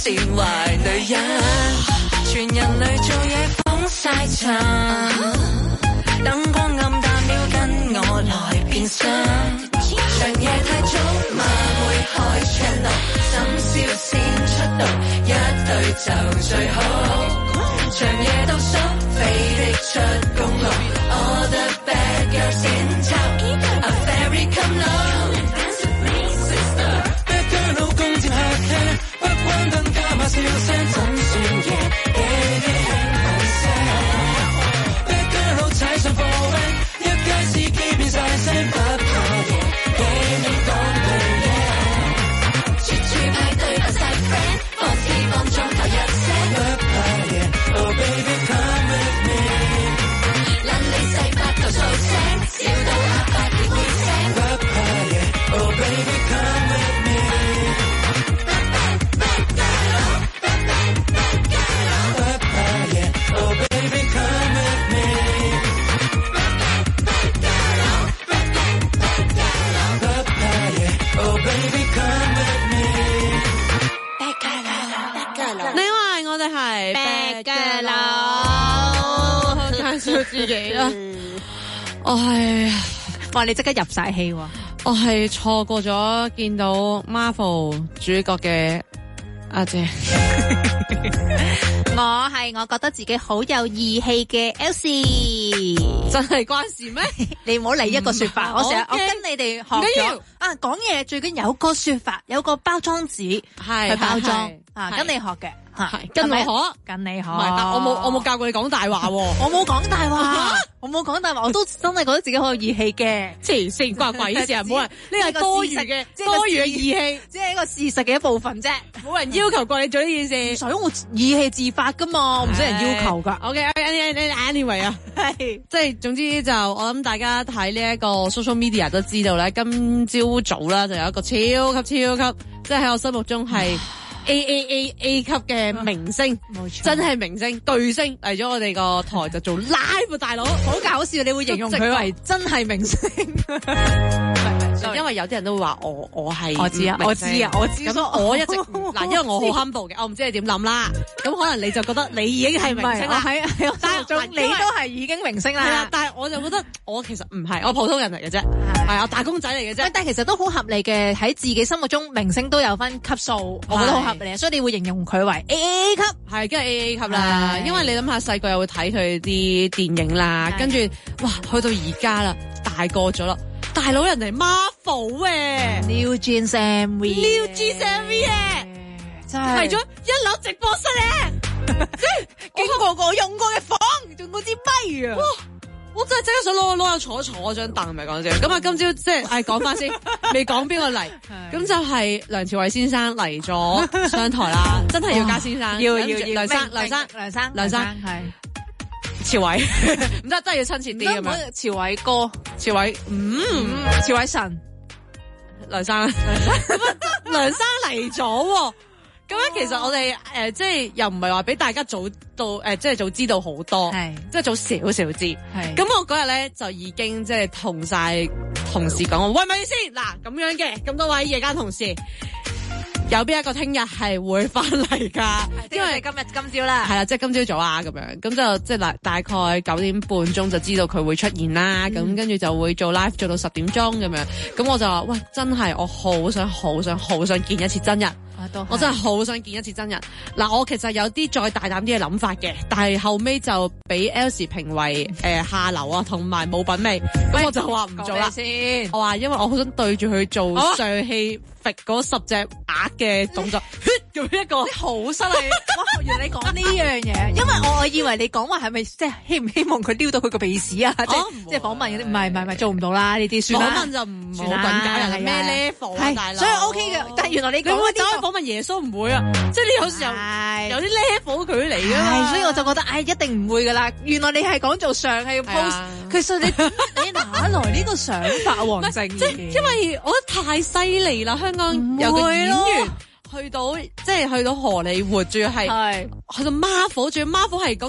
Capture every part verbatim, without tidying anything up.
善壞女人，全人類做嘢捧晒場，燈光暗淡了跟我來變身，長夜太早馬會開 channel， 深宵先出道，一對就最好，長夜倒數飛的出公路 ，All the bad girls in town are very come low。Dance with me, sister。Bad girl 老公接客廳，不關燈加把笑聲，怎算夜？Baby 輕輕聲。Bad girl 老踩上貨 van， 一街司機變晒聲，不怕夜。Baby 講對嘢，處處派對不晒 friend， 放肆放縱頭一聲，不怕夜。Oh baby come with me， 撚你細八頭數聲，笑到阿爸結會聲，不怕夜。Oh baby come with me，Bad bad girl， bad bad bad girl， 不怕夜。Oh baby come with me，Bad bad girl， bad bad girl， 不怕夜。Oh baby come with me，Bad girl， bad girl。 你話我哋係 bad girl， 好介紹自己啦。我係， 哇！你即刻入晒戲喎。 我係錯過咗見到 Marvel 主角嘅阿姐。 我係我覺得自己好有義氣嘅 Elsie， 真係關事咩？ 你唔好理一個說法，我成日 okay， 我跟你哋學咗啊，講嘢最緊有個說法，有個包裝紙係去包裝係啊， 係跟你學嘅。 係跟我學， 跟你學。 唔係，但我冇我冇教過你講大話喎。 我冇講大話，我冇講大話，我都真係覺得自己好有義氣嘅。 黐線關鬼事啊！冇人呢個多餘嘅多餘嘅義氣， 只係一個事實嘅一部分啫。 冇人要求過你做呢件事， 所以我義氣自發噶嘛，我唔使人要求噶。 OK，anyway 啊， 係即係總之就我諗大家睇呢一個 social media 都知道咧，今朝早啦就有一個超級超級，即係喺我心目中係。A A A A 級嘅明星， 冇錯， 真係明星巨星嚟咗我哋個台就做 live 大佬， 好搞笑！你會形容佢為真係明星， 因為有啲人都會話我我係我知啊，我知啊，我知。 咁我一直嗱，因為我好 humble 嘅，我唔知你點諗啦。咁可能你就覺得你已經係明星啦， 喺喺我心目中你都係已經明星啦。 係啊，但係我就覺得我其實唔係，我普通人嚟嘅啫，係啊，打工仔嚟嘅啫。 但係其實都好合理嘅，喺自己心目中明星都有分級數，我覺得好合理，所以你會形容佢為 A A 級， 係跟住 A A 級啦。因為你諗下細個又會睇佢啲電影啦，跟住哇去到而家啦，大個咗啦。大佬人哋 Marvel 嘅 New Jeans M V，New Jeans M V 嘅， 真係係咗一樓直播室咧，即係經過過用過嘅房，仲嗰支咪啊！ 哇！我真係即刻想攞攞坐坐張凳，咪講笑。咁啊，今朝即係誒講翻先，未講邊個嚟，咁就係梁朝偉先生嚟咗商台啦，真係要加先生， 要要要梁生梁生梁生梁生係。 朝偉唔得，真係要親切啲咁樣。 朝偉哥， 朝偉，嗯， 朝偉神， 梁生，咁啊，梁生嚟咗。咁樣其實我哋誒、呃、即係又唔係話俾大家早到誒、呃，即係早知道好多， 係即係早少少知。係咁我嗰日咧就已經即係同晒同事講，喂咪先嗱咁樣嘅，咁多位夜間同事。有邊一個聽日係會翻嚟㗎？因為今日今朝啦， 係啦，即係今朝早啊咁樣，咁就即係大大概九點半鐘就知道佢會出現啦。咁、嗯、跟住就會做 live 做到十點鐘咁樣。咁我就話喂，真係我好想好想好想見一次真人。我，我真係好想見一次真人。嗱，我其實有啲再大膽啲嘅諗法嘅，但係後尾就俾 Elsie 評為誒、呃、下流啊，同埋冇品味。咁我就話唔做啦先。我話因為我好想對住佢做上戲揈嗰十隻鴨嘅動作，咁一個好犀利。哇！原來你講呢樣嘢，因為我我以為你講話係咪即係希唔希望佢撩到佢個鼻屎啊？即係即係訪問嗰啲，唔係唔係唔係做唔到啦呢啲算啦。 訪問就唔好咁搞人係咩 level 啊大佬。 所以 OK 嘅，但係原來你講嗰啲訪問耶穌唔會啊，即係你有時候有啲 level 佢嚟㗎嘛。 所以我就覺得唉，一定唔會㗎啦。原來你係講做上戲 post，其實你你哪來呢個想法，黃靜怡？ 即係因為我覺得太犀利啦，香港有個演員去到即係去到荷里活，仲要係去到 Marvel，仲要 Marvel 係講緊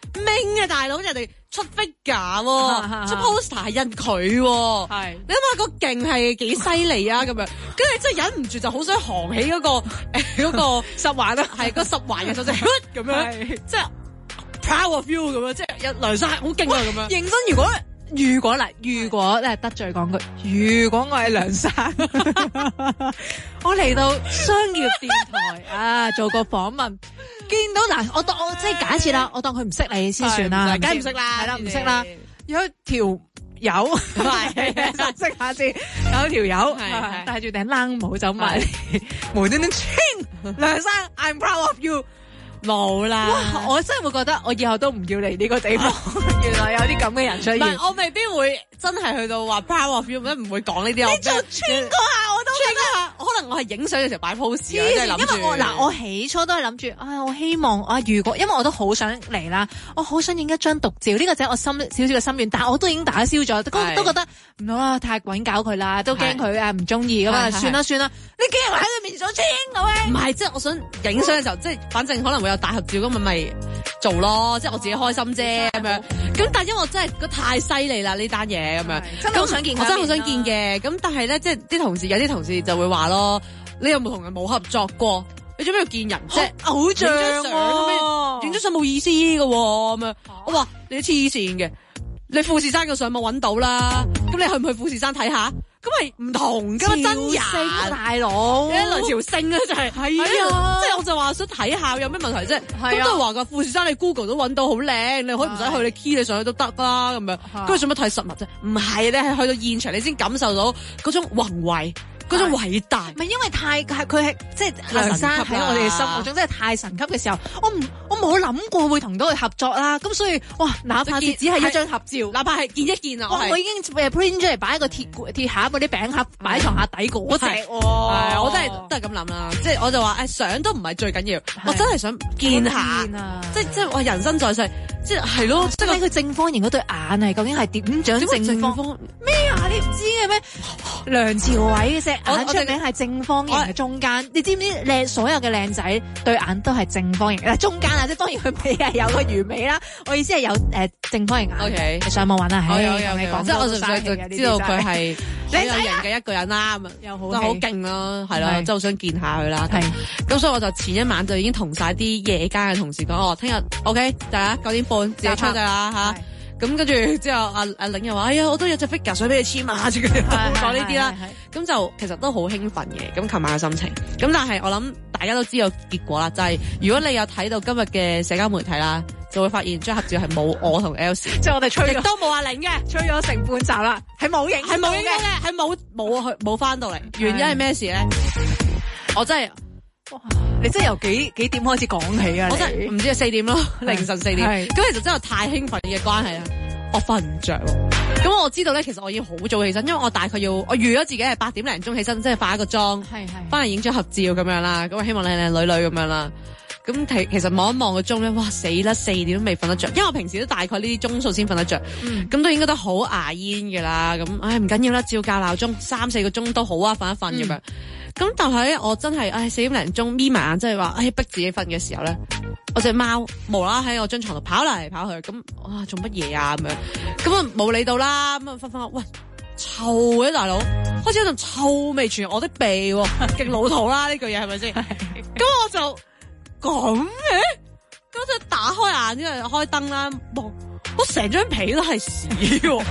明啊大佬，人哋出 figure 喎，出 poster 係印佢喎， 係你諗下個勁係幾犀利啊咁樣，跟住真係忍唔住就好想行起嗰個誒嗰個十環啊，係個十環嘅手勢咁樣，即係 proud of you 咁樣，即係有梁生好勁啊咁樣。 認真，如果如果嗱，如果咧得罪講句，如果我係梁生，我嚟到商業電台啊做個訪問，見到嗱，我當我即係假設啦，我當佢唔識你先算啦， 梗係唔識啦， 係啦，唔識啦，有一條友係識下先，有條友戴住頂冷帽走埋嚟，無端端清梁生 ，I'm proud of you。 冇啦！ 哇！我真係會覺得我以後都唔要嚟呢個地方。原來有啲咁嘅人出現。 唔係，我未必會真係去到話 proud of you，唔會講呢啲。 你做穿嗰下我都穿嗰下，可能我係影相嘅時候擺 pose 啊，即係諗住。 因為我嗱，我起初都係諗住，唉，我希望啊，如果因為我都好想嚟啦，我好想影一張獨照，呢個就係我心少少嘅心願，但係我都已經打消咗，都都覺得唔好啦，太滾搞佢啦，都驚佢啊唔中意咁啊，算啦算啦，你竟然喺佢面上穿咁樣？ 唔係，即係我想影相嘅時候，即係反正可能會有大合照咁咪咪做咯，即係我自己開心啫咁樣。咁但係因為我真係覺得太犀利啦呢單嘢咁樣， 真係好想見， 我真係好想見嘅。咁但係咧，即係啲同事有啲同事就會話咯，你有冇同人冇合作過？你做咩要見人啫？ 偶像喎，影張相冇意思嘅喎咁樣。我話你黐線嘅，你富士山嘅上網揾到啦。咁你去唔去富士山睇下？咁係唔同噶嘛，真人大佬， 一來朝聖啊，就係係啊，即係我就話想睇下有咩問題啫。咁都係話噶，富士山你 Google 都揾到好靚，你可以唔使去，你 key 你上去都得啦咁樣。咁你做乜睇實物啫？唔係，你係去到現場你先感受到嗰種宏偉。嗰種偉大， 唔係因為太係佢係即係梁生喺我哋嘅心目中真係太神級嘅時候，我唔我冇諗過會同到佢合作啦。咁所以哇，哪怕只係一張合照， 哪怕係見一見啊， 我已經誒 print 出嚟擺喺個鐵鐵盒嗰啲餅盒擺喺床下底嗰隻。係， 我真係都係咁諗啦。即係我就話誒，相都唔係最緊要，我真係想見下，即係即係我人生在世，即係係咯。即係睇佢正方形嗰對眼係究竟係點長正方咩啊？你唔知嘅咩？梁朝偉嘅啫。眼出名係正方形嘅中間，你知唔知靚所有嘅靚仔對眼都係正方形？嗱，中間啊，即係當然佢鼻係有個魚尾啦。我意思係有誒正方形眼。O K，你上網揾啊，係有有你講，即係我純粹就知道佢係靚仔型嘅一個人啦。咁啊，又好，好勁咯，係咯，即係好想見下佢啦。係，咁所以我就前一晚就已經同晒啲夜間嘅同事講，哦，聽日 O K，大家九點半自己出㗎啦嚇。咁跟住之後，阿阿玲又話：哎呀，我都有隻 figure 想俾你簽啊！之類講呢啲啦，咁就其實都好興奮嘅。咁琴晚嘅心情，咁但係我諗大家都知道結果啦，就係、是、如果你有睇到今日嘅社交媒體啦，就會發現張合照係冇我同 L C， 即係我哋吹，亦都冇阿玲嘅，吹咗成半集啦，係冇影，係冇影嘅，係冇冇去冇翻到嚟。原因係咩事咧？我真係。 哇！你真係由幾幾點開始講起啊？ 我真係唔知係四點咯，凌晨四點。咁其實真係太興奮嘅關係啦，我瞓唔着。咁我知道咧，其實我已經好早起身，因為我大概要我預咗自己係八點零鐘起身，即係化一個妝，係係，翻嚟影張合照咁樣啦。咁希望靚靚女女咁樣啦。咁其其實望一望個鐘咧，哇死啦，四點都未瞓得着，因為我平時都大概呢啲鐘數先瞓得着，咁、嗯、都應該都好牙煙㗎啦。咁唉唔緊要啦，照校鬧鐘三四個鐘都好啊，瞓一瞓咁樣。咁、嗯、但係咧，我真係唉四點零鐘眯埋眼，即係話唉逼自己瞓嘅時候咧，我隻貓無啦啦喺我張床度跑嚟跑去，咁哇做乜嘢啊咁樣？咁啊冇理到啦，咁啊瞓瞓喂臭嘅大佬，開始有陣臭味傳我的鼻，勁老土啦呢句嘢係咪先？咁我就。咁嘅，咁就打開眼，因為開燈啦，望我成張被都係屎，我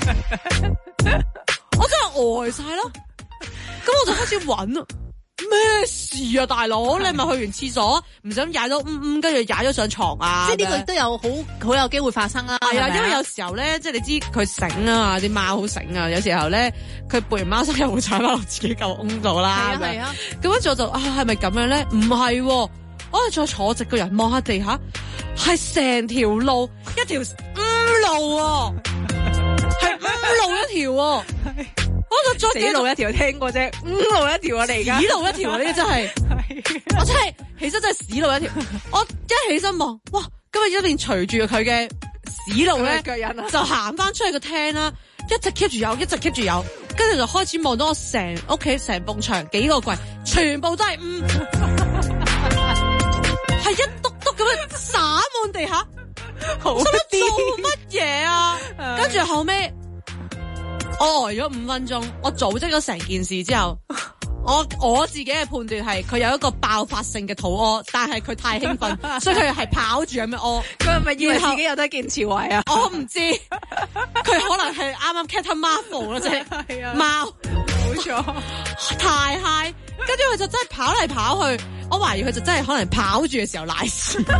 真係呆晒咯。咁我就開始揾啊，咩事啊，大佬？你係咪去完廁所唔想踩到嗯嗯，跟住踩咗上床啊？ 即係呢個都有好好有機會發生啦。係啊， 因為有時候咧，即係你知佢醒啊嘛，啲貓好醒啊。有時候咧，佢背完貓砂又會踩翻落自己嚿窿度啦。係啊，咁跟住我就啊，係咪咁樣咧？唔係。我係再坐直個人望下地下，係成條路一條烏路喎，係烏路一條喎。我就再死路一條聽過啫，烏路一條啊！你而家屎路一條啊！呢啲真係，我真係起身真係屎路一條。我一起身望，哇！今日一邊隨住佢嘅屎路咧，腳印啊，就行翻出去個廳啦，一直 keep 住有，一直 keep 住有，跟住就開始望到我成屋企成埲牆幾個櫃，全部都係烏。係一篤篤咁樣灑滿地下， 好做乜嘢啊？跟住後尾我呆咗五分鐘，我組織咗成件事之後，我我自己嘅判斷係佢有一個爆發性嘅肚屙，但係佢太興奮，所以佢係跑住咁樣屙。 佢係咪以為自己有得見朝偉啊？ 我唔知，佢可能係啱啱 Captain Marvel 咯，即係啊貓， 冇錯， 太 high， 跟住佢就真係跑嚟跑去，我懷疑佢就真係可能跑住嘅時候瀨屎，跟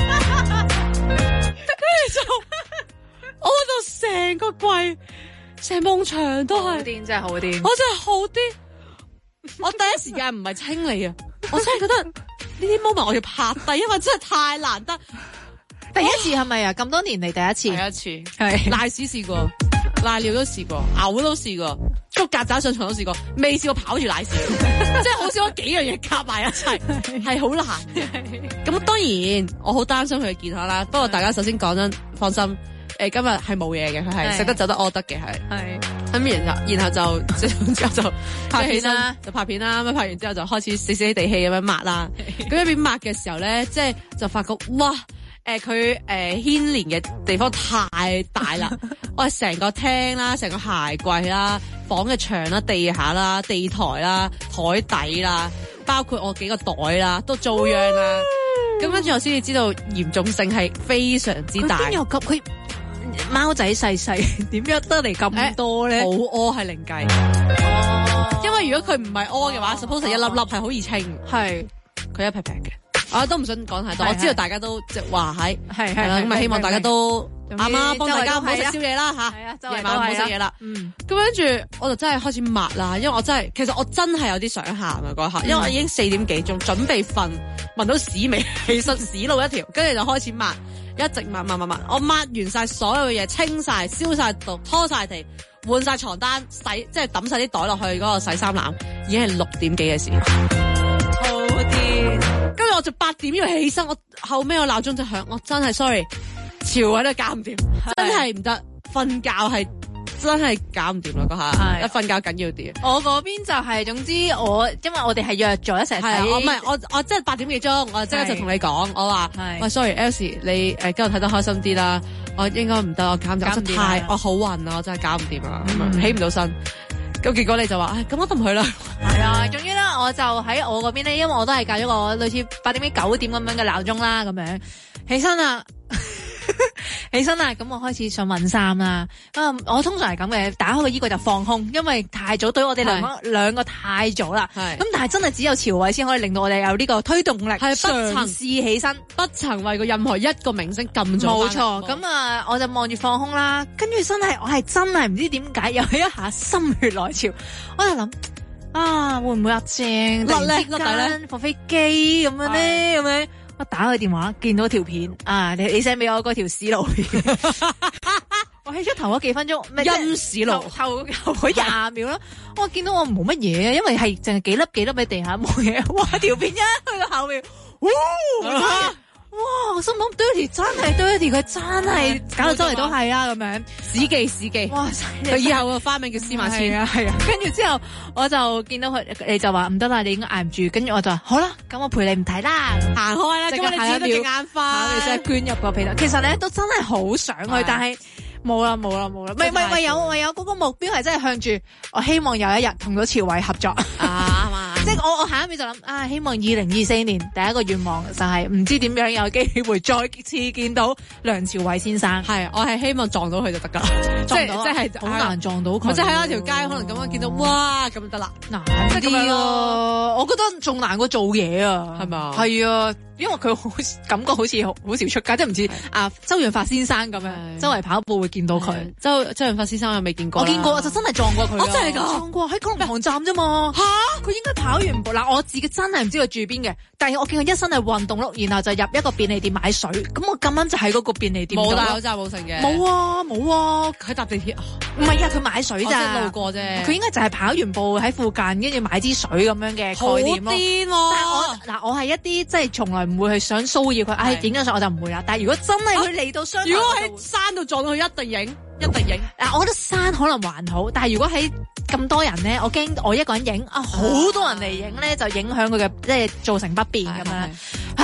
住就我就成個櫃。成埲牆都係， 癲真係好癲， 我真係好癲。我第一時間唔係清理啊，我真係覺得呢啲 moment 我要拍低，因為真係太難得。 第一次係咪啊？咁多年嚟第一次， 第一次係瀨屎試過，瀨尿都試過，嘔都試過，捉曱甴上床都試過，未試過跑住瀨屎，即係好少嗰幾樣嘢夾埋一齊，係好難嘅。咁當然我好擔心佢嘅健康啦。不過大家首先講真，放心。誒，今日係冇嘢嘅，佢係食得走得屙得嘅，係。係。咁然後，然後就之後就拍片啦，就拍片啦。咁拍完之後就開始死死地氣咁樣抹啦。咁一邊抹嘅時候咧，即係就發覺哇，誒佢誒牽連嘅地方太大啦。我係成個廳啦，成個鞋櫃啦，房嘅牆啦、地下啦、地台啦、台底啦，包括我幾個袋啦，都遭殃啦。咁跟住我先至知道嚴重性係非常之大。 邊有咁佢？貓仔細細點樣得嚟咁多咧？ 冇屙係零計， 哦， 因為如果佢唔係屙嘅話 suppose 一粒粒係好易清， 係佢一劈劈嘅。我都唔想講太多，我知道大家都即係話喺係係啦，咁啊希望大家都啱啱幫大家唔好食宵夜啦吓，夜晚唔好食嘢啦。嗯，咁跟住我就真係開始抹啦，因為我真係其實我真係有啲想喊啊嗰下，因為我已經四點幾鐘準備瞓，聞到屎味，其實屎路一條，跟住就開始抹。一直抹抹抹抹，我抹完晒所有嘅嘢，清晒、消晒毒、拖晒地、換晒床單、洗即係抌晒啲袋落去嗰個洗衫籃，已經係六點幾嘅事。好癲！跟住我就八點要起身，我後尾個鬧鐘就響，我真係 sorry，朝偉都搞唔掂，真係唔得，瞓覺係。真係搞唔掂啦嗰下，一瞓覺緊要啲。 我嗰邊就係、是，總之我因為我哋係約咗一齊睇， 我唔係我我即係八點幾鐘，我即刻就同你講，我話喂 sorry，Elsie 你誒今日睇得開心啲啦，我應該唔得，我搞唔掂，真係太我好暈啊，我真係搞唔掂啊，嗯、起唔到身。咁結果你就話，唉咁我都唔去啦。 係啊，總之咧我就喺我嗰邊咧，因為我都係教咗個類似八點幾九點咁樣嘅鬧鐘啦，咁樣起身啦。起身啦，咁我開始想搵衫啦。啊，我通常係咁嘅，打開個衣櫃就放空，因為太早，對我哋兩個兩個太早啦。係咁，但係真係只有朝偉先可以令到我哋有呢個推動力，係不曾試起身， 不曾為過任何一個明星咁早。 冇錯，咁啊，我就望住放空啦，跟住真係我係真係唔知點解有一下心血來潮，我就諗啊，會唔會阿正突然之間放飛機咁樣咧？咁樣。我打佢電話，見到條片啊！你你 send 俾我嗰條屎路片，我起咗頭嗰幾分鐘， 陰屎路後後嗰廿秒啦。我見到我冇乜嘢，因為係淨係幾粒幾粒喺地下冇嘢。哇！條片一去到後面，哇！哇！我心諗 Dirty 真係 Dirty， 佢真係搞到周圍都係啦咁樣， 史記史記。哇！佢以後個花名叫司馬遷啊，係啊。跟住之後我就見到佢，你就話唔得啦，你應該捱唔住。跟住我就話好啦，咁我陪你唔睇啦， 行開啦。咁你自己都幾眼花， 你真係捐入個被竇。其實咧都真係好想去，但係冇啦冇啦冇啦。唔係唔係，唯有唯有嗰個目標係真係向住我希望有一日同到朝偉合作啊嘛。即係我我下一秒就諗啊，希望二零二四年第一個願望就係唔知點樣有機會再次見到梁朝偉先生。 係，我係希望撞到佢就得噶啦， 撞到即係好難撞到佢。 即係喺一條街可能咁樣見到，哇咁就得啦， 難啲啊！我覺得仲難過做嘢啊， 係咪？ 係啊。因為佢好感覺好似好好少出街，即係唔似啊周潤發先生咁樣，周圍跑步會見到佢。 周周潤發先生我未見過， 我見過，就真係撞過佢。 我真係噶撞過喺九龍塘站啫嘛。吓，佢應該跑完步嗱，我自己真係唔知佢住邊嘅，但係我見佢一身係運動碌，然後就入一個便利店買水。咁我咁啱就喺嗰個便利店。 冇戴口罩冇成嘅。 冇啊冇啊， 佢搭地鐵。 唔係啊，佢買水咋。 即係路過啫。 佢應該就係跑完步喺附近，跟住買支水咁樣嘅概念咯。 好癲喎！ 但係我嗱，我係一啲即係從來唔會去想騷擾佢，唉，影咗相我就唔會啦。但係如果真係佢嚟到商， 如果喺山度撞到佢，一定影，一定影。 嗱，我覺得山可能還好，但係如果喺咁多人咧，我驚我一個人影啊，好多人嚟影咧，就影響佢嘅即係造成不便咁樣。唉，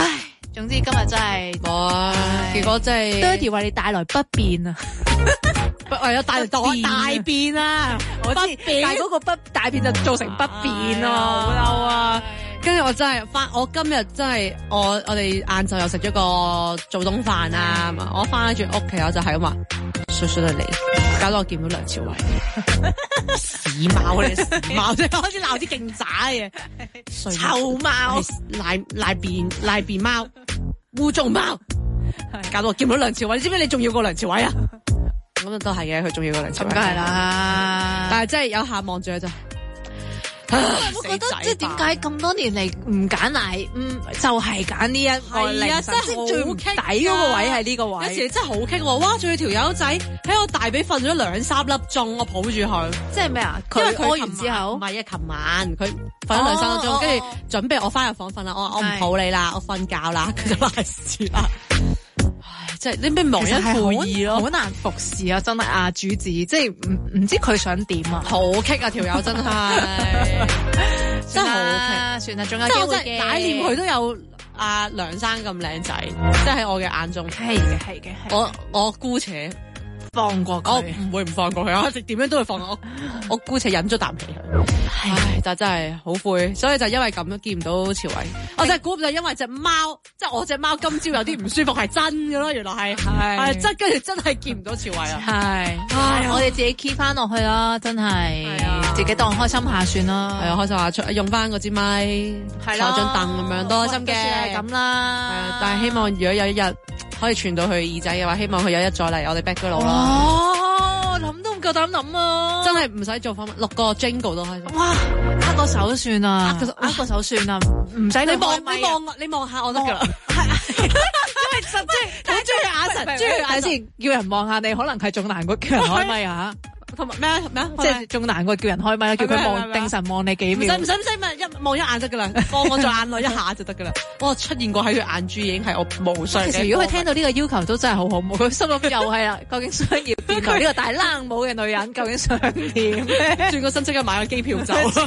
總之今日真係， 哇！結果真係 Dirty 為你帶來不便啊！ 為咗帶來大大便啊！ 我知，但係嗰個不大便就造成不便啊！好嬲啊！ 跟住我真係翻，我今日真係我我哋晏晝又食咗個早冬飯啊嘛！我翻住屋企我就係咁話，衰衰得你，搞到我見到梁朝偉，屎貓你屎貓，即係開始鬧啲勁渣嘅， 臭貓、 賴賴便賴便貓、污糟貓，搞到我見唔到梁朝偉。你知唔知你仲要過梁朝偉啊？咁都係嘅，佢仲要過梁朝偉。 咁梗係啦， 但係真係有下望住佢就。 我覺得即係點解咁多年嚟唔揀奶，嗯，就係揀呢一個凌晨，即係最唔抵嗰個位係呢個位。 有時真係好棘喎！哇，仲要條友仔喺我大髀瞓咗兩三粒鐘，我抱住佢。 即係咩啊？ 因為佢屙完之後， 唔係啊，琴晚佢瞓咗兩三粒鐘，跟住準備我翻入房瞓啦。我我唔抱你啦，我瞓覺啦，佢就賴屎啦。唉，即係你咩忘恩負義咯， 好難服侍啊！真係啊，主子，即係唔唔知佢想點啊？ 好棘啊！條友真係真係好棘， 算啦，仲有即係我機會嘅。 真係擺念佢都有阿梁生咁靚仔，即係喺我嘅眼中係嘅，係嘅， 我我姑且放過佢， 我唔會唔放過佢，我一直點樣都會放過我。我姑且忍咗啖氣佢，唉，但真係好灰，所以就因為咁樣見唔到朝偉，我真係估唔到因為隻貓，即係我隻貓今朝有啲唔舒服係真嘅咯，原來係係真，跟住真係見唔到朝偉啊， 係，唉，我哋自己 keep 翻落去啦，真係，自己當開心下算啦， 係啊，開心下出用翻嗰支咪，坐張凳咁樣都開心嘅， 係咁啦， 係啊，但係希望如果有一日可以傳到去耳仔嘅話，希望佢有一日再嚟我哋 back 嗰度咯。 哦，諗都唔夠膽諗啊！ 真係唔使做訪問，錄個 jingle 都開心。 哇，握個手算啦，握個手算啦，唔使你望你望你望下我得噶啦。因為實即係好中意眼神，中意眼先叫人望下你，可能係仲難過叫人開咪啊！ 同埋咩咩啊？ 即係仲難過叫人開咪啦，叫佢望定神望你幾秒。 唔使唔使唔使咩？一望一眼得噶啦，放我在眼內一下就得噶啦。我出現過喺佢眼珠已經係我無上嘅。 其實如果佢聽到呢個要求都真係好好，佢心諗又係啦。究竟想要電台呢個大冷帽嘅女人，究竟想點咧？ 轉個身即刻買個機票走。係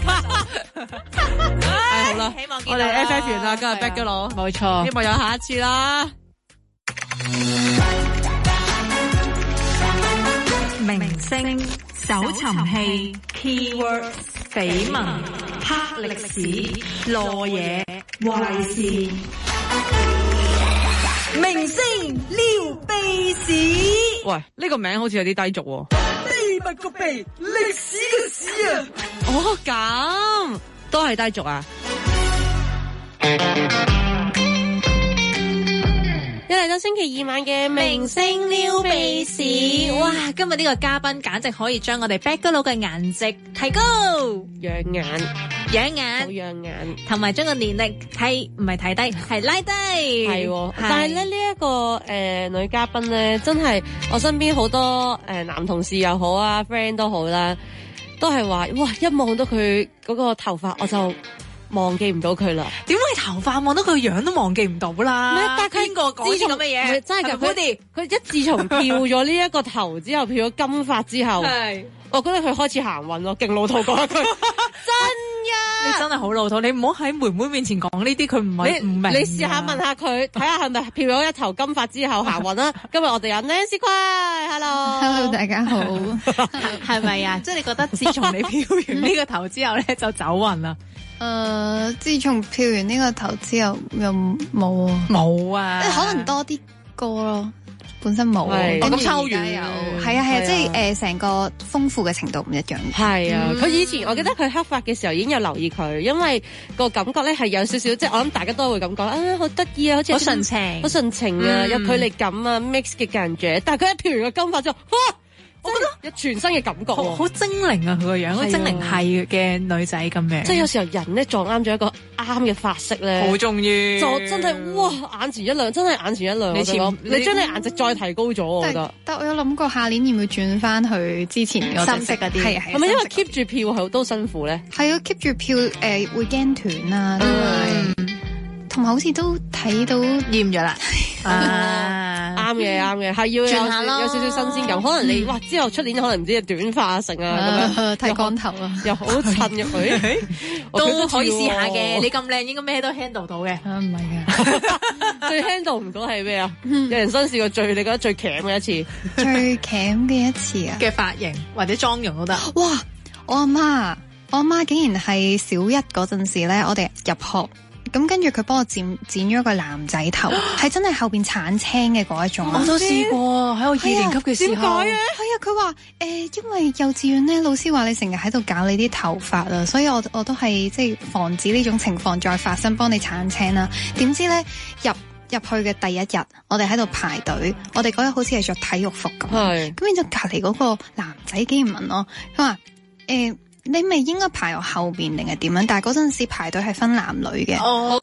好啦， 希望我哋 F F 完啦，今日 back 咗咯， 冇錯。 希望有下一次啦。 明星搜尋器 keyword 緋聞黑歷史羅嘢壞事明星撩鼻屎。 喂，呢、這個名好似有啲低俗喎。 秘密個秘，歷史嘅史啊！ 哦，咁都係低俗啊！一嚟到星期二晚嘅明星撩鼻屎， 哇！今日呢個嘉賓簡直可以將我哋 back 佬嘅顏值提高， 養眼， 養眼， 好養眼， 同埋將個年齡係唔係提低，係拉低， 係、哦。但係咧呢一、這個誒、呃、女嘉賓咧，真係我身邊好多誒、呃、男同事又好啊 friend 都好啦，都係話哇一望到佢嗰個頭髮我就忘記唔到佢啦。 點解頭髮望到佢樣都忘記唔到啦？ 但係佢邊個講啲咁嘅嘢？ 真係㗎，佢哋佢一自從漂咗呢一個頭之後，漂咗金髮之後，係我覺得佢開始行運咯，勁老土講一句，真呀！ 你真係好老土，你唔好喺妹妹面前講呢啲，佢唔係唔明。 你試下問下佢，睇下係咪漂咗一頭金髮之後行運啦？今日我哋有 Nancy 葵 ，Hello，Hello， 大家好， 係咪啊？即係你覺得自從你漂完呢個頭之後咧，就走運啦？ 誒、呃，自從漂完呢個頭之後又冇啊， 冇啊， 即係可能多啲歌咯，本身冇， 咁抽完有，係啊係啊，即係誒成個豐富嘅程度唔一樣。 係啊，佢、嗯、以前我記得佢黑髮嘅時候已經有留意佢，因為個感覺咧係有少少，即係我諗大家都會咁講啊，好得意啊，好似好純情， 好純情啊，嗯、有距離感啊 ，mix 嘅感覺。但係佢一漂完個金髮之後，哇！我覺得有全新嘅感覺， 好，好精靈啊！佢個樣，好精靈係嘅女仔咁樣。 即係有時候人咧撞啱咗一個啱嘅髮色咧， 好重要。 就真係哇，眼前一亮，真係眼前一亮。你前你將你顏值再提高咗，我覺得。 但我有諗過下年要唔要轉翻去之前嗰深色嗰啲， 係係係咪因為 keep 住漂好都辛苦咧？ 係啊 ，keep 住漂誒、呃、會驚斷啊，同埋同埋好似都睇到厭咗啦。啊，啱啱嘅啱嘅，係要有轉下咯有少少新鮮感。可能你哇之後出年可能唔知短髮啊成啊咁樣， 剃光頭啊， 又好襯入去， 都可以試下嘅。你咁靚，應該咩都 handle 到嘅。 啊唔係嘅， 最 handle 唔到係咩啊？有人生試過最你覺得最鉗嘅一次， 最鉗嘅一次啊！ 嘅髮型或者妝容都得。 哇！我阿媽，我阿媽竟然係小一嗰陣時咧，我哋入學。咁跟住佢幫我剪剪咗個男仔頭，係真係後邊鏟青嘅嗰一種。 我都試過喺我二年級嘅時候。點解啊？ 係啊，佢話誒，因為幼稚園咧，老師話你成日喺度搞你啲頭髮啊，所以我我都係即係防止呢種情況再發生，幫你鏟青啦。點知咧入入去嘅第一日，我哋喺度排隊，我哋嗰日好似係着體育服咁。係。咁然之後隔離嗰個男仔竟然問我，佢話誒。你咪應該排我後邊定係點樣？但係嗰陣時排隊係分男女嘅。哦，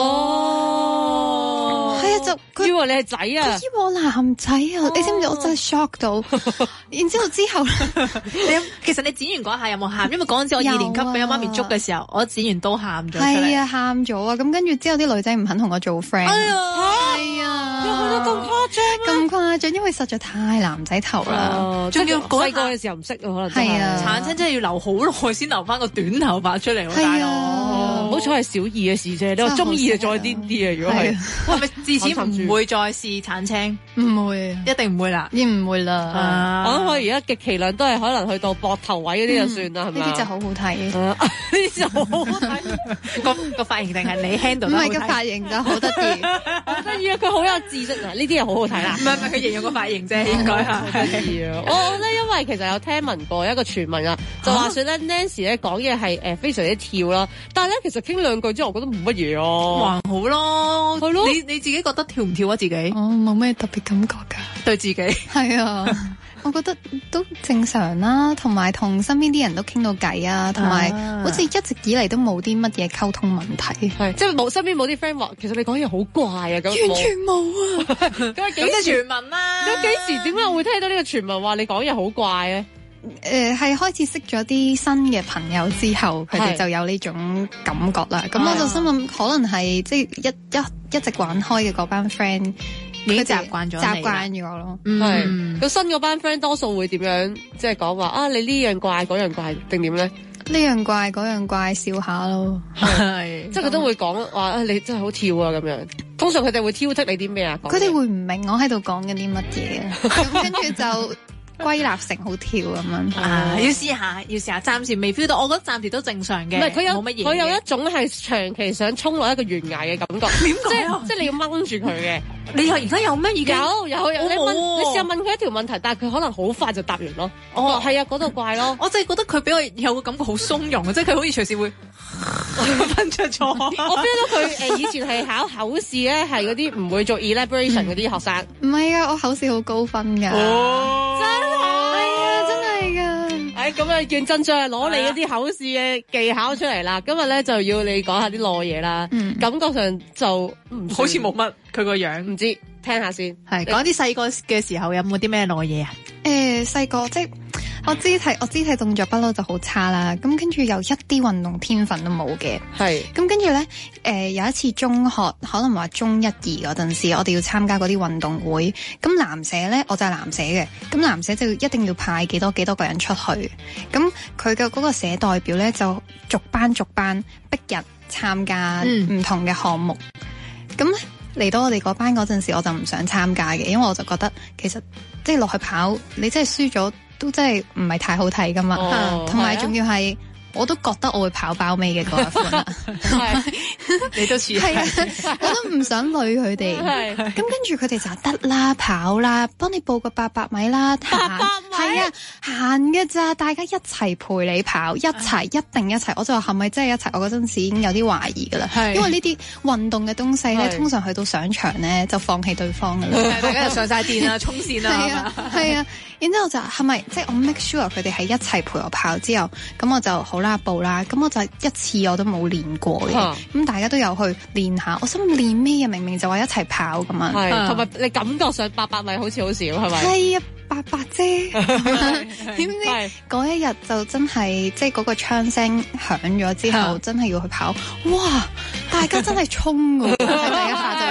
係啊，就佢以為你係仔啊， 佢以為我男仔啊，哦、你知唔知我真係 shock 到？然之後之後你其實你剪完嗰下有冇喊？因為嗰陣時我二年級俾我媽咪捉嘅時候，我剪完都喊咗出嚟。 係啊，喊咗啊！咁跟住之後啲女仔唔肯同我做 friend。哎呀，係啊， 有好多咁誇張， 咁誇張，因為實在太男仔頭啦， 仲、哦、要細個嘅時候唔識啊，可能係啊， 產親真係要留好耐先留翻個短頭髮出嚟。係啊， 好彩係小二嘅事啫，你話中二就再癲啲啊！如果係， 係咪自此唔會再試產青？唔會， 一定唔會啦， 已經唔會啦。 我諗我而家極其量都係可能去到膊頭位嗰啲就算啦，係咪？ 呢啲就好好睇， 呢啲就好好睇。 個個髮型定係你 handle 唔係個髮型就好得意， 好得意啊！佢好有知識啊！呢啲又好好睇啦。 唔係唔係，佢形容個髮型啫，應該係。 好得意啊！我咧因為其實有聽聞過一個傳聞啊，就話說咧 Nancy 咧講嘢係誒非常之跳啦，但係咧其實傾兩句之後，我覺得冇乜嘢啊， 還好咯， 係咯。 你你自己覺得跳唔跳啊？自己我冇咩特別感覺㗎， 對自己係啊。我覺得都正常啦，同埋同身邊啲人都傾到偈啊，同埋好似一直以嚟都冇啲乜嘢溝通問題， 係即係冇身邊冇啲 friend 話，其實你講嘢好怪啊，咁完全冇啊。 咁係幾時傳聞啦？ 咁幾時點解會聽到呢個傳聞話你講嘢好怪咧？ 誒係、呃、開始識咗啲新嘅朋友之後，佢哋就有呢種感覺啦。咁我就心諗，可能係即係一一一直玩開嘅嗰班 friend。 已經習慣咗， 習慣咗咯。 係咁新嗰班 friend 多數會點樣？即係講話啊，你呢樣怪嗰樣怪定點咧？呢樣怪嗰樣怪，笑下咯。 係，即係佢都會講話啊，你真係好跳啊咁樣。通常佢哋會挑剔你啲咩啊？ 佢哋會唔明我喺度講緊啲乜嘢，咁跟住就歸納成好跳咁樣。 啊，要試下，要試下。暫時未 feel 到，我覺得暫時都正常嘅。 唔係佢有冇乜嘢。 佢有一種係長期想衝落一個懸崖嘅感覺。點解啊？即係你要掹住佢嘅。你又而家有咩？而家有有有，你問你試下問佢一條問題，但係佢可能好快就答完咯。哦，係啊，嗰度怪咯。 我真係覺得佢俾我有個感覺好鬆容啊，即係佢好似隨時會分出錯。 我 feel 到佢誒以前係考口試咧，係嗰啲唔會做 elaboration 嗰啲學生。 唔係啊，我口試好高分㗎。 哦，真係啊，真係㗎。 誒咁啊，認真再攞你嗰啲口試嘅技巧出嚟啦。今日咧就要你講下啲內嘢啦。嗯，感覺上就好似冇乜佢個樣， 唔知聽下先。 係講啲細個嘅時候有冇啲咩內嘢啊？ 誒，細個即係我肢體我肢體動作不嬲就好差啦。咁跟住又一啲運動天分都冇嘅。係。咁跟住咧，誒有一次中學可能話中一二嗰陣時，我哋要參加嗰啲運動會。咁男社咧，我就係男社嘅。咁男社就一定要派幾多幾多個人出去。咁佢嘅嗰個社代表咧，就逐班逐班逼人參加唔同嘅項目。咁咧。嚟到我哋嗰班嗰陣時，我就唔想參加嘅，因為我就覺得其實即係落去跑，你真係輸咗都真係唔係太好睇噶嘛，同埋仲要係。我都覺得我會跑包尾嘅嗰一款啦， 你都似係啊，我都唔想累佢哋。咁跟住佢哋就得啦，跑啦，幫你報個八百米啦， 八百米係啊，行嘅咋，大家一齊陪你跑，一齊一定一齊。我就話係咪真係一齊？我嗰陣時已經有啲懷疑噶啦，因為呢啲運動嘅東西咧，通常去到上場咧就放棄對方噶啦， 大家就上晒電啦，衝線啦， 係啊，係啊。然之後就係咪即係我 make sure 佢哋係一齊陪我跑之後，咁我就好啦報啦，咁我就一次我都冇練過嘅，咁、嗯、大家都有去練下。我心諗練咩啊？明明就話一齊跑咁啊， 係同埋你感覺上八百米好似好少係咪？ 係啊，八百啫，點知嗰一日就真係即係嗰個槍聲響咗之後，真係要去跑，哇！大家真係衝㗎，喺第一下就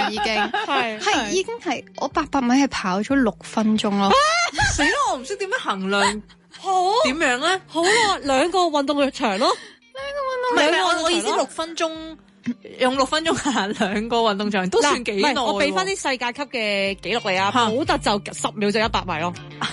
已經係係已經係我八百米係跑咗六分鐘咯。 死啦！我唔識點樣衡量， 好點樣咧？ 好耐兩個運動場咯， 唔係唔係，我我意思六分鐘。用六分鐘行兩個運動場都算幾耐。 我俾翻啲世界級嘅紀錄嚟啊！保特就十秒就一百米咯。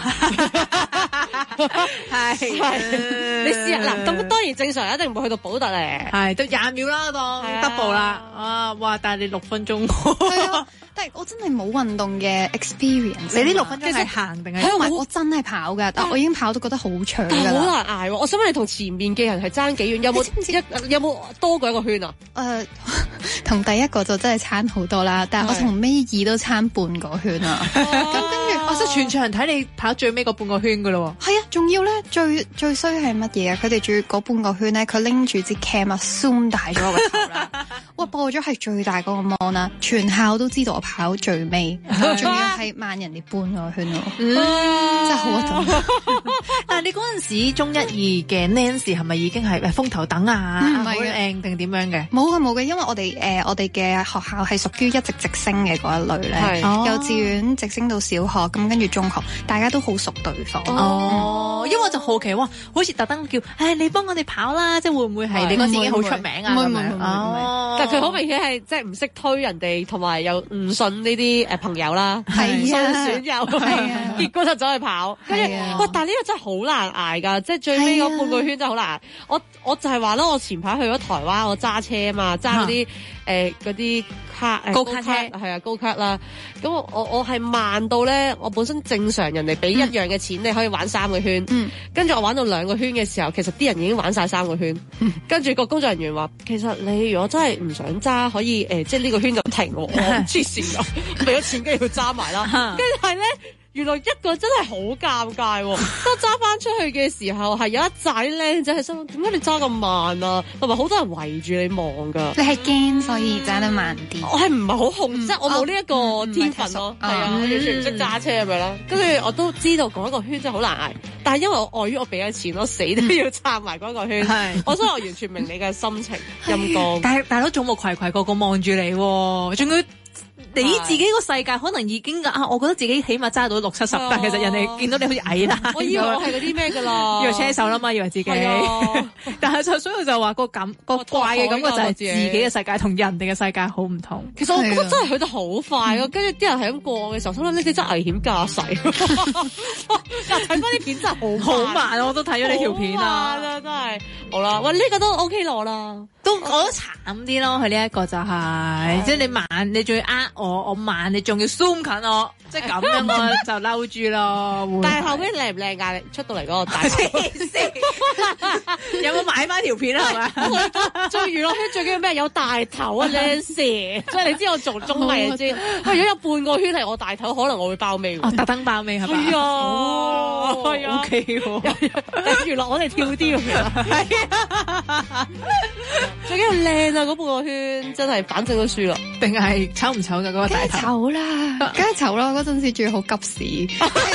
係係，你試下嗱，咁當然正常一定唔會去到保特嚟。 係都廿秒啦，當 double 啦。啊，哇！但係你六分鐘， 係啊，但係我真係冇運動嘅 experience。 你呢六分鐘係行定係？ 唔係，我真係跑㗎，但我已經跑到覺得好長㗎啦。 好難捱喎！我想問你同前面嘅人係爭幾遠？有冇一有冇多過一個圈啊？ 誒，同第一個就真係差好多啦，但係我同尾二都差半個圈啊。咁跟住， 我即係全場人睇你跑最尾嗰半個圈㗎咯喎。 係啊，仲要咧最最衰係乜嘢啊？佢哋仲要嗰半個圈咧，佢拎住支 cam 啊 zoom 大咗我個頭啦。哇！播咗係最大嗰個 mon 啦，全校都知道我跑最尾，仲要係慢人哋半個圈咯。嗯，真係好核突。 但係你嗰陣時中一二嘅 Nancy 係咪已經係誒風頭等啊？ 唔係好靚定點樣嘅？ 冇嘅冇嘅，因為我哋誒、呃、我哋嘅學校係屬於一直直升嘅嗰一類咧，幼稚園直升到小學，咁跟住中學，大家都好熟對方。 哦，因為我就好奇喎，好似特登叫，誒你幫我哋跑啦，即係會唔會係你嗰陣時已經好出名啊？ 唔會唔會唔會， 但係佢好明顯係即係唔識推人哋，同埋又唔信呢啲誒朋友啦， 係信損友，結果就走去跑。跟住，哇！但係呢個真係好難捱㗎，即係最尾嗰半個圈真係好難捱。我我就係話啦，我前排去咗台灣，我揸車啊嘛，揸嗰啲誒嗰啲卡誒高卡車， 係啊高卡啦。咁我我我係慢到咧，我本身正常人哋俾一樣嘅錢，你可以玩三個圈。跟住我玩到兩個圈嘅時候，其實啲人已經玩晒三個圈。跟住個工作人員話：其實你如果真係唔想揸，可以誒，即係呢個圈就停喎。我黐線㗎，俾咗錢梗係要揸埋啦。跟住係咧。原來一個真係好尷尬喎！當揸翻出去嘅時候，係有一仔靚仔喺身邊，點解你揸咁慢啊？同埋好多人圍住你望㗎。 你係驚所以揸得慢啲？ 我係唔係好控，即係我冇呢一個天分咯。係啊，我完全唔識揸車咁樣啦。跟住我都知道嗰一個圈真係好難捱，但係因為我礙於我俾咗錢，我死都要撐埋嗰個圈。係，我所以我完全明你嘅心情，陰公。 但係大佬眾目睽睽個個望住你喎，仲要。你自己個世界可能已經啊，我覺得自己起碼揸到六七十，但其實人哋見到你好似矮啦。 我以為我係嗰啲咩㗎啦， 以為車手啦嘛，以為自己。但係就所以就話個感個怪嘅感覺就係自己嘅世界同人哋嘅世界好唔同。 其實我覺得真係去得好快咯，跟住啲人係咁過嘅時候，心諗呢啲真係危險駕駛。但睇翻啲片真係好好慢，我都睇咗你條片啊， 真係。好啦，喂，呢個都 OK 攞啦， 都我都慘啲咯。佢呢一個就係即係你慢，你仲要呃我，我慢，你仲要 zoom 近我，即係咁樣我就嬲住咯。 但係後尾靚唔靚㗎？出到嚟嗰個大頭， 有冇買翻條片啊？係咪？ 做娛樂圈最緊要咩？有大頭啊，靚蛇！即係你知我做綜藝就知，如果有半個圈係我大頭，可能我會爆尾。 哦，特登爆尾係咪？ 係啊，係啊 ，OK 喎。 娛樂我哋跳啲咁樣，係啊，最緊要靚啊！嗰半個圈真係，反正都輸啦。 定係醜唔醜㗎嗰個大頭？ 醜啦，梗係醜啦！嗰陣時仲要好急屎。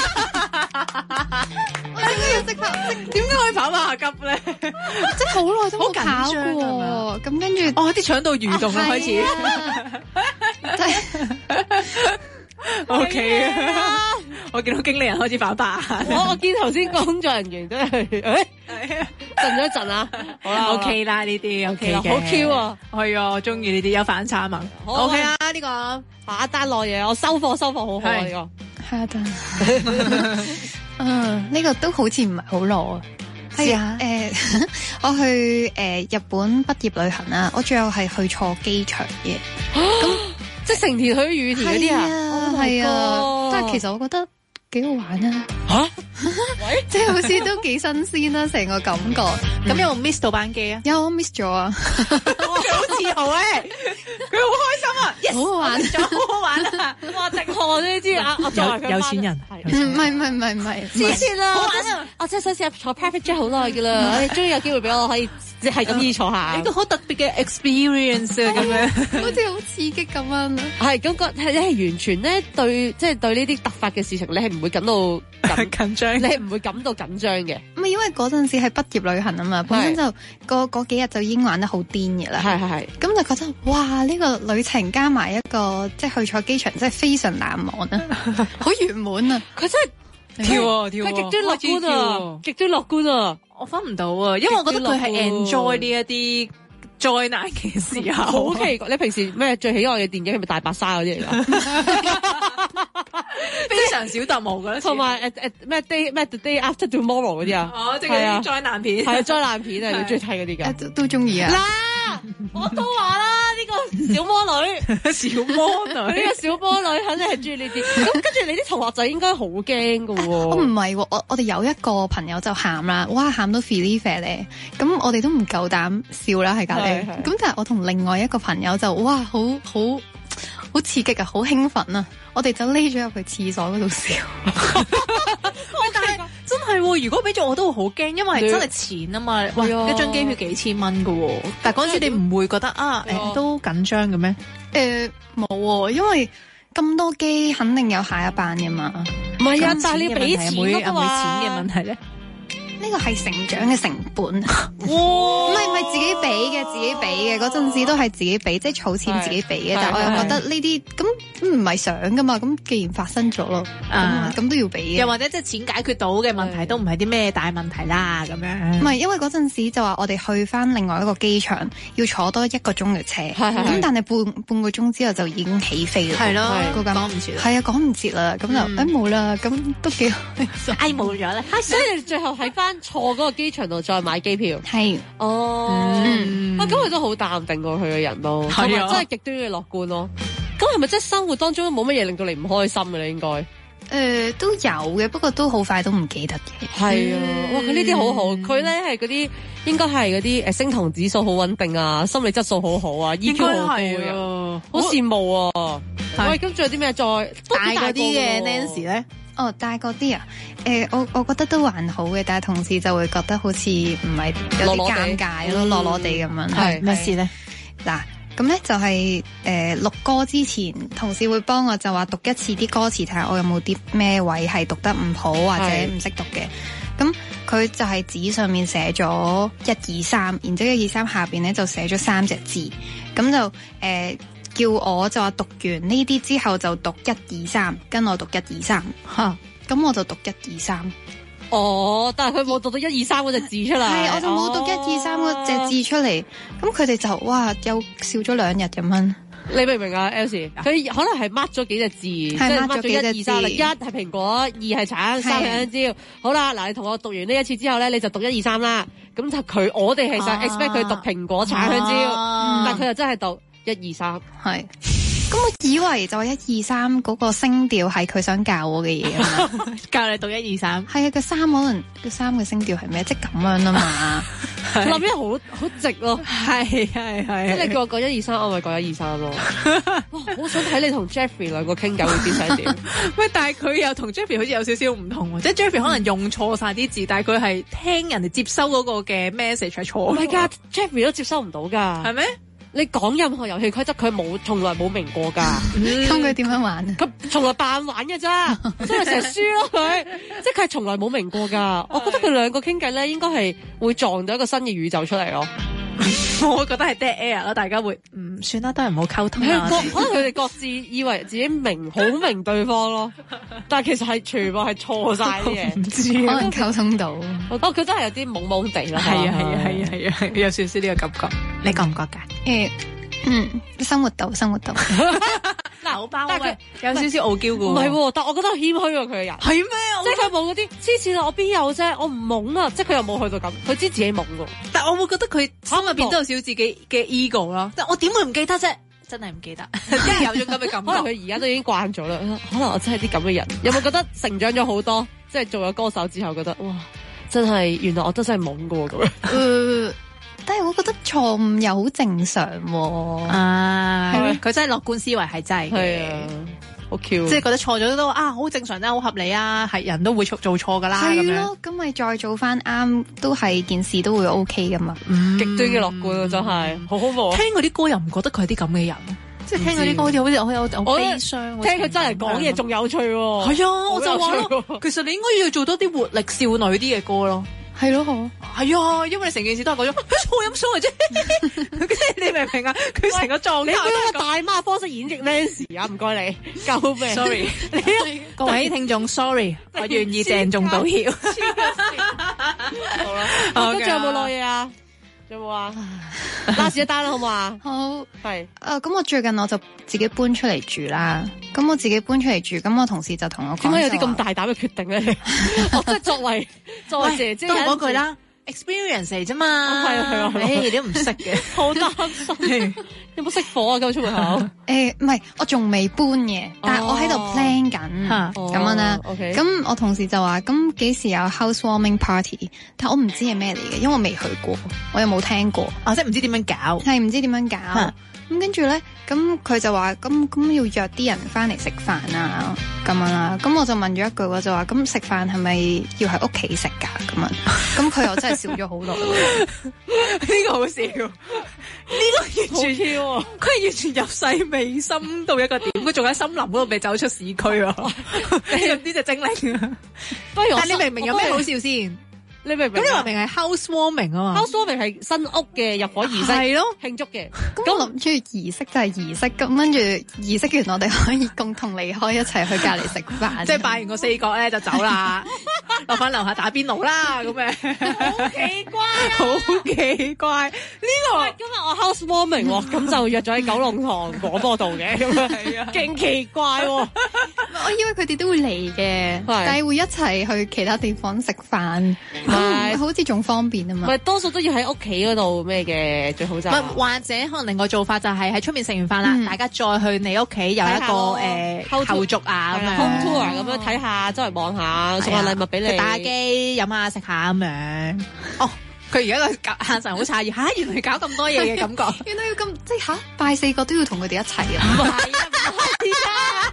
我點解要即刻？ 點解可以跑馬急咧？ 即係好耐都冇跑過。咁跟住， 哦，啲腸道蠕動啦開始。O K 啊！我見到經理人開始反白。 我我見頭先工作人員都係誒，震咗一陣啊！好啦 ，O K 啦呢啲 O K 嘅， 好 Q 啊！ 係啊，我中意呢啲有反差嘛。O K 啦呢個下一單落嘢，我收貨收貨好好啊呢個。 下一單，嗯，呢個都好似唔係好攞啊。係啊，誒，我去誒日本畢業旅行啊，我最後係去錯機場嘅。咁即係成田去羽田嗰啲啊，係啊，但係其實我覺得幾好玩啊！ 吓， 喂， 即係好似都幾新鮮啦，成個感覺。 咁有冇 miss 到班機啊？ 有 miss 咗啊！ 佢好自豪咧，佢好開心啊！ 好好玩， 咗好好玩啊！ 哇，直航你知啊？ 有有錢人， 唔係唔係唔係唔係， 黐線啦！好玩啊！我真係想試下坐 private jet 好耐噶啦，我哋終於有機會俾我可以即係咁易坐下， 一個好特別嘅 experience 啊！咁樣好似好刺激咁樣啊！ 係咁個係你係完全咧對，即係對呢啲突發嘅事情，你係唔會感到緊緊張，你唔會感到緊張嘅。 唔係因為嗰陣時係畢業旅行啊嘛，本身就嗰嗰幾日就已經玩得好癲嘅啦。係係係，咁就覺得哇呢個旅程加埋一個即係去錯機場，真係非常難忘啊，好圓滿啊！ 佢真係跳啊跳，佢極端樂觀啊，極端樂觀啊！ 我分唔到啊，因為我覺得佢係 enjoy 呢一啲災難嘅時候。 好奇怪，你平時咩最喜愛嘅電影係咪大白鯊嗰啲嚟㗎？ 非常小特務㗎， 同埋誒誒咩 day 咩 the day after tomorrow 嗰啲啊？ 哦，即係啲災難片， 係災難片啊！你中意睇嗰啲㗎？ 都都中意啊！ 嗱，我都話啦，呢個小魔女， 小魔女， 呢個小魔女肯定係中意呢啲。咁跟住你啲同學仔應該好驚㗎喎。 我唔係喎，我我哋有一個朋友就喊啦，哇喊到 feel feel 咧，咁我哋都唔夠膽笑啦喺隔離。咁但係我同另外一個朋友就哇好好好刺激啊，好興奮啊！我哋就匿咗入去廁所嗰度笑。 但係真係喎，如果俾咗我都會好驚，因為真係錢啊嘛，哇一張機票幾千蚊㗎喎。但係嗰陣時你唔會覺得啊誒都緊張嘅咩？ 誒冇喎，因為咁多機肯定有下一班㗎嘛。 唔係啊，但係你要俾錢㗎嘛。 係咪錢嘅問題咧？ 呢個係成長嘅成本， 哇！ 唔係唔係自己俾嘅，自己俾嘅嗰陣時都係自己俾，即係儲錢自己俾嘅。但係我又覺得呢啲咁唔係想噶嘛，咁既然發生咗咯，咁咁都要俾嘅。 又或者即係錢解決到嘅問題都唔係啲咩大問題啦，咁樣。 唔係因為嗰陣時就話我哋去翻另外一個機場要坐多一個鐘嘅車，咁但係半半個鐘之後就已經起飛啦。 係咯， 嗰趕唔切。 係啊，趕唔切啦，咁就誒冇啦，咁都幾唉冇咗咧。 所以你最後喺翻錯嗰個機場度再買機票， 係哦，啊咁佢都好淡定過佢嘅人咯，係啊，真係極端嘅樂觀咯。咁係咪真係生活當中都冇乜嘢令到你唔開心嘅咧？應該誒都有嘅，不過都好快都唔記得嘅。 係啊，哇！佢呢啲好好，佢咧係嗰啲應該係嗰啲誒升糖指數好穩定啊，心理質素好好啊 ，E Q 好高啊，好羨慕啊！喂，咁仲有啲咩再大嗰啲嘅 Nancy 咧？ 哦，大個啲啊，誒、呃，我我覺得都還好嘅，但係同事就會覺得好似唔係有啲尷尬咯，落落地咁樣。 係咩事咧？ 嗱，咁咧就係誒錄歌之前，同事會幫我就話讀一次啲歌詞，睇下我有冇啲咩位係讀得唔好或者唔識讀嘅。咁佢就係紙上面寫咗一二三，然之後一二三下邊咧就寫咗三隻字，咁就誒。呃叫我就話讀完呢啲之後就讀一二三，跟我讀一二三，吓，咁我就讀一二三。 哦，但係佢冇讀到一二三嗰隻字出嚟， 係，我就冇讀一二三嗰隻字出嚟。咁佢哋就哇，又笑咗兩日咁樣。 你明唔明啊 Elsie？ 佢可能係 mark 咗幾隻字，即係 mark 咗一二三啦。一係蘋果，二係橙，三係香蕉。好啦，嗱，你同我讀完呢一次之後咧，你就讀一二三啦。咁就佢，我哋其實 expect 佢讀蘋果、橙、香蕉，但係佢又真係讀一二三，係， 咁我以為就係一二三嗰個聲調係佢想教我嘅嘢啊嘛， 教你讀一二三， 係啊，個三可能個三嘅聲調係咩？即係咁樣啊嘛， 諗起好好直咯， 係係係， 即係你叫我講一二三，我咪講一二三咯。哇，好想睇你同 Jeffrey 兩個傾偈會變成點？ 喂，但係佢又同 Jeffrey 好似有少少唔同喎，即係 Jeffrey 可能用錯晒啲字，但係佢係聽人哋接收嗰個嘅 message 係錯。 唔係㗎 Jeffrey 都接收唔到㗎， 係咩？ 你講任何遊戲規則，佢冇從來冇明過㗎。 咁佢點樣玩啊？ 佢從來扮玩嘅咋，所以成日輸咯佢。即係佢係從來冇明過㗎。我覺得佢兩個傾偈咧，應該係會撞到一個新嘅宇宙出嚟咯。 我覺得係 dead air 咯，大家會唔算啦，都係唔好溝通啦。 可能佢哋各自以為自己明好明對方咯，但係其實係全部係錯晒啲嘢， 唔知可能溝通到。 哦，佢真係有啲懵懵地啦。 係啊係啊係啊係啊，有少少呢個感覺。你覺唔覺㗎？ 誒，嗯，生活到生活到。 嗱，好包喂，有少少傲嬌㗎喎。 唔係喎，但我覺得好謙虛喎，佢嘅人。 係咩？ 即係佢冇嗰啲黐線啊！我邊有啫？我唔懵啊！即係佢又冇去到咁，佢知自己懵㗎。 但我會覺得佢心入邊都有少少自己嘅 ego 咯。即係我點會唔記得啫？真係唔記得，即係有種咁嘅感覺。 可能佢而家都已經慣咗啦。可能我真係啲咁嘅人。有冇覺得成長咗好多？即係做咗歌手之後，覺得哇，真係原來我都真係懵㗎喎咁樣。 但係我覺得錯誤又好正常喎。 啊，佢真係樂觀思維係真係嘅。 好 Q， 即係覺得錯咗都啊，好正常啦，好合理啊，係人都會做做錯噶啦，咁樣。係咯， 咁咪再做翻啱，都係件事都會 OK 噶嘛。 極端嘅樂觀啊，真係好恐怖。 聽嗰啲歌又唔覺得佢係啲咁嘅人， 即係聽佢啲歌好似好似好有好悲傷。 聽佢真係講嘢仲有趣喎。 係啊，我就話咯，其實你應該要做多啲活力少女啲嘅歌咯。 係咯，好係啊，因為你成件事都係嗰種噪音 show 嚟啫，即係你明唔明啊？佢成個狀態， 你用個大媽方式演繹 Nancy 啊，唔該你，救命 ！Sorry， 各位聽眾 ，sorry， 我願意鄭重道歉。 好啦，跟住有冇攞嘢啊？有冇啊？拉屎一單啦，好唔好啊？ 好係。 誒，咁我最近我就自己搬出嚟住啦。咁我自己搬出嚟住，咁我同事就同我講， 點解有啲咁大膽嘅決定咧？我即係作為作為姐姐， 都係嗰句啦 ，experience 嚟啫嘛。 係啊係啊， 你都唔識嘅， 好擔心。有冇熄火啊？今日出門口？ 誒，唔係，我仲未搬嘅，但係我喺度 plan 緊咁樣啦。 OK。 咁我同事就話：咁幾時有 housewarming party？但我唔知係咩嚟嘅，因為我未去過，我又冇聽過， 啊，即係唔知點樣搞， 係唔知點樣搞。咁跟住咧，咁佢就話：咁咁要約啲人翻嚟食飯啊，咁樣啦。咁我就問咗一句，我就話：咁食飯係咪要喺屋企食㗎？咁樣，咁佢又真係笑咗好耐。 呢個好笑，呢個完全佢係完全入世未深到一個點，佢仲喺森林嗰度未走出市區啊！呢隻精靈啊！ 不如但你明唔明有咩好笑先？你明唔明？咁你話明係 housewarming 啊嘛 ，housewarming 係新屋嘅入伙儀式， 係咯慶祝嘅。 咁我諗住儀式就係儀式，咁跟住儀式完我哋可以共同離開，一齊去隔離食飯。 即係拜完個四角咧就走啦，落翻樓下打邊爐啦咁樣。 好奇怪啊！ 好奇怪呢個。 今日我 housewarming 喎，咁就約咗喺九龍塘廣播道嘅，咁樣係啊，勁奇怪喎。 我以為佢哋都會嚟嘅，但係會一齊去其他地方食飯。係，好似仲方便啊嘛。 唔係多數都要喺屋企嗰度咩嘅，最好就。 或者可能另外做法就係喺出面食完飯啦，大家再去你屋企有一個誒後續啊咁樣 home tour 咁樣睇下，周圍望下，送下禮物俾你， 打下機、飲下食下咁樣。哦，佢而家個眼神好詫異嚇，原來搞咁多嘢嘅感覺。 原來要咁即係嚇拜四個都要同佢哋一齊啊！ 唔係啊，唔係啊，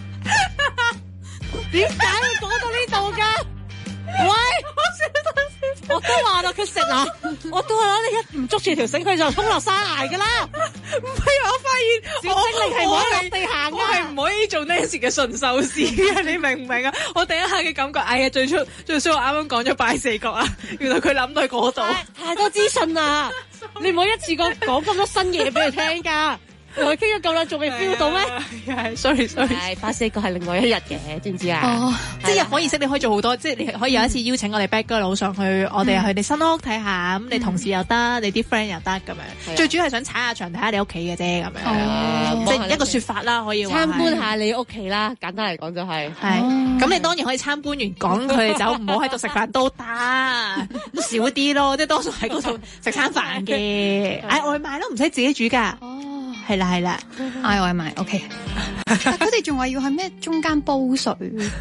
點解要講到呢度㗎？喂，我都話啦，佢食啊，我都係啦，你一唔捉住條繩，佢就衝落山崖噶啦。 唔係，我發現小精靈係唔可以落地行噶， 我係唔可以做 Nancy 嘅馴獸師嘅，你明唔明啊？我第一下嘅感覺，哎呀，最初最衰我啱啱講咗拜四角啊，原來佢諗到嗰度， 太多資訊啦，你唔好一次過講咁多新嘢俾佢聽噶。同佢傾咗咁耐，仲未 feel 到咩？ 係，sorry sorry。 係拜四個係另外一日嘅，知唔知啊？ 哦，即係入伙儀式，你可以做好多，即係你可以有一次邀請我哋 back 哥佬上去，我哋去你新屋睇下，咁你同事又得，你啲 friend 又得咁樣。最主要係想踩下場睇下你屋企嘅啫，咁樣。即係一個説法啦，可以話。參觀下你屋企啦，簡單嚟講就係。係。咁你當然可以參觀完趕佢哋走，唔好喺度食飯都得，都少啲咯，即係多數喺嗰度食餐飯嘅，嗌外賣咯，唔使自己煮㗎。係啦係啦， 嗌外賣 OK。但佢哋仲話要喺咩中間煲水，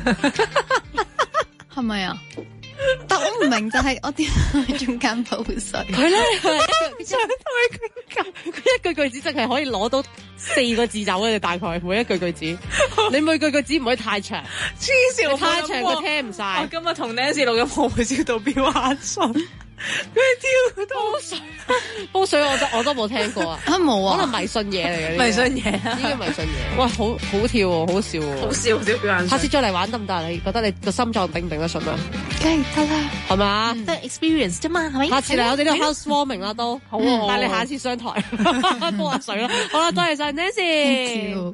係咪啊？但我唔明就係我點喺中間煲水？ 佢咧想同佢傾偈，佢一句句子淨係可以攞到四個字走嘅，大概每一句句子。你每句句子唔可以太長， 黐線， 太長佢聽唔晒。 我今日同 Nancy 錄音，我會笑到飆眼水。佢跳煲水， 煲水我都我都冇聽過啊！ 啊冇啊， 可能迷信嘢嚟嘅， 迷信嘢， 呢個迷信嘢。哇，好好跳喎，好笑喎， 好笑少表演。 下次再嚟玩得唔得？你覺得你個心臟頂唔頂得順啊？ 梗係得啦， 係嘛？ 即係 experience 啫嘛，係咪？ 下次嚟我哋呢個 housewarming 啦，都好啊！但係你下次上台煲下水啦。好啦，多謝晒 Nancy。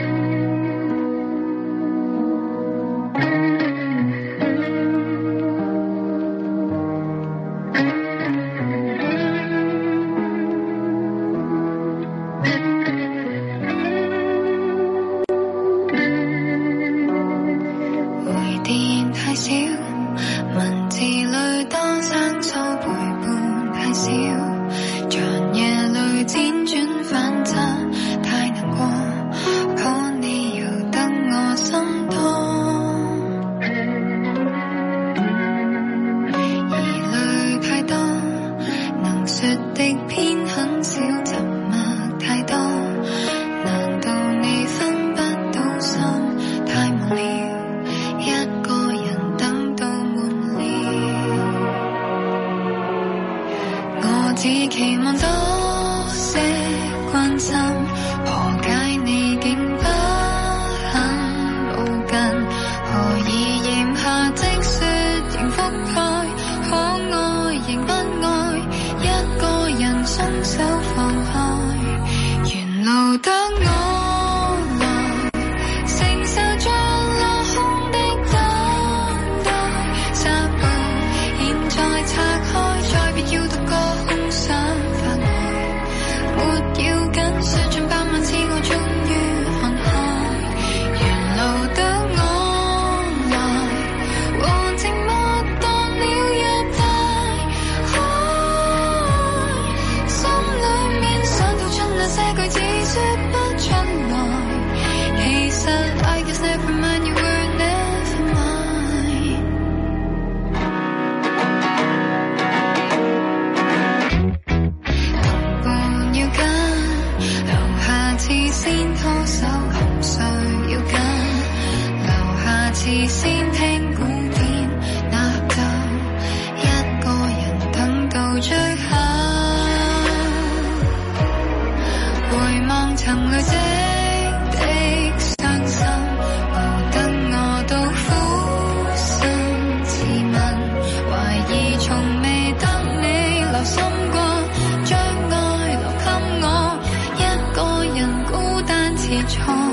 文字裏多生疏陪伴太少，長夜裏輾轉反側太難過。 先拖手，含誰要緊？留下次先聽古典，那就一個人等到最後。回望曾累積的傷心，熬得我都苦心自問，懷疑從未得你留心過，將愛留給我，一個人孤單似錯。